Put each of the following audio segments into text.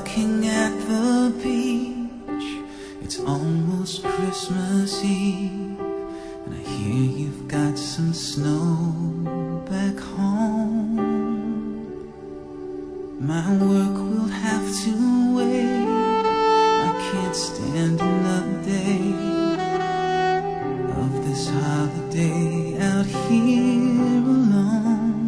looking at the beach. It's almost Christmas Eve, and I hear you've got some snow back home. My work will have to wait. I can't stand another day of this holiday out here alone.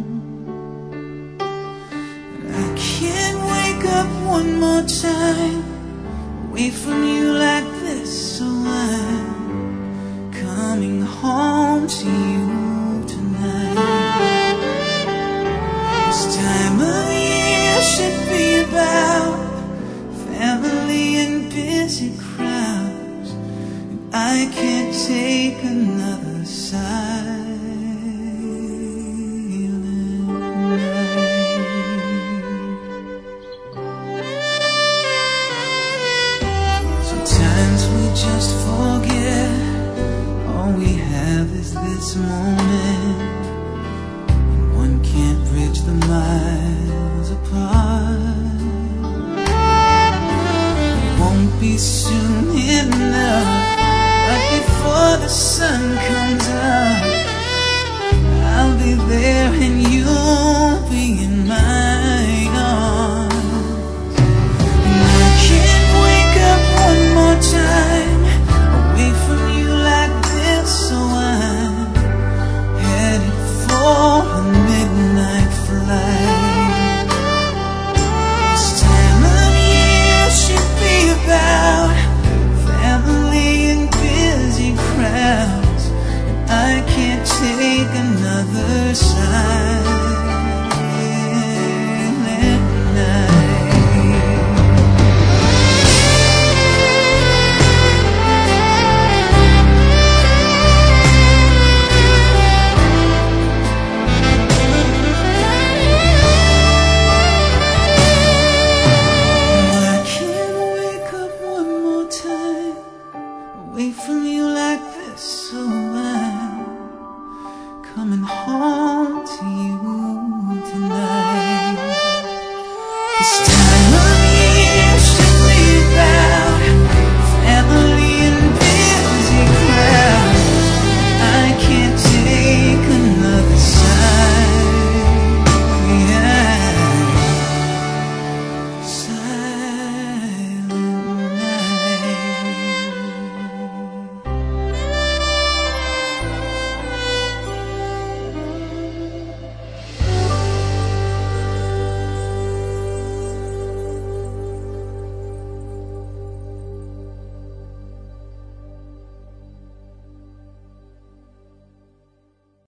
And I can't wake up one more time away from you like this, so I'm coming home to you tonight. This time of year should be about family and busy crowds, and I can't take another silent night. Sometimes we just forget all we have is this moment, and one can't bridge the miles apart. It won't be soon enough, but before the sun comes up, I'll be there and you